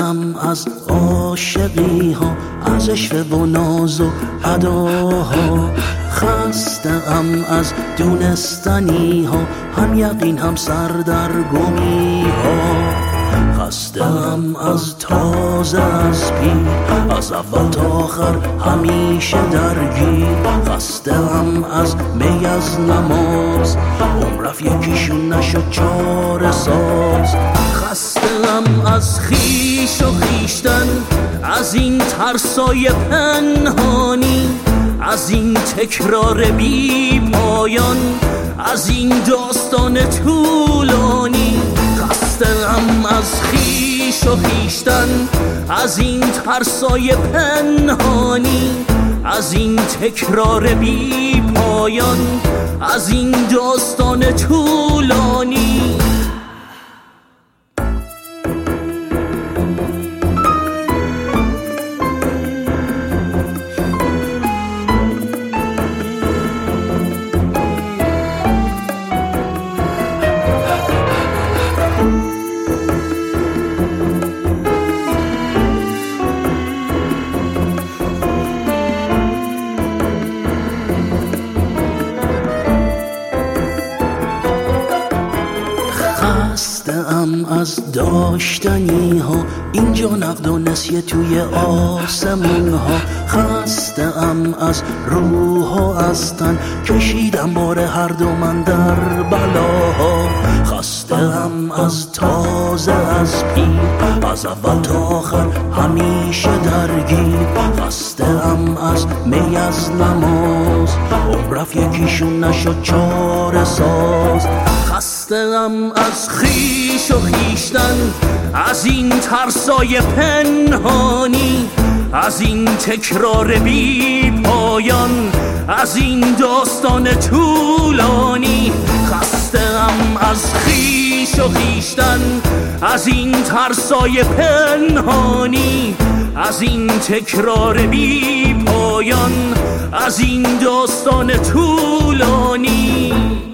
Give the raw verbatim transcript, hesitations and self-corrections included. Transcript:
ام از عاشقی ها، از عشق و ناز و اداها. خسته ام از دونستنی ها، هم یقین هم سردرگمی ها. خسته ام از تازه از پیر، از اول تا آخر همیشه درگیر. خسته ام از می از نماز، عمر رفت یکیشون نشد چاره ساز. خسته ام از خیش و خیشتن، از این ترسای پنهانی، از این تکرار بی پایان، از این داستان طولانی. خسته ام از خیش و خیشتن، از این ترسای پنهانی، از این تکرار بی پایان، از این داستان طولانی. خسته ام از داشتنی ها، اینجا نقد و نسیه توی آسمون ها. خسته ام از روح و از تن، کشیدم بار هر دو من در بلاها. خسته ام از تازه از پیر، از اول تا آخر همیشه درگیر. خسته ام از می از نماز، عمر رفت یکیشون نشد چاره ساز. خسته ام از خیش و خیشتن، از این ترسای پنهانی، از این تکرار بی پایان، از این داستان طولانی. خسته ام از خیش و خیشتن، از این ترسای پنهانی، از این تکرار بی پایان، از این داستان طولانی.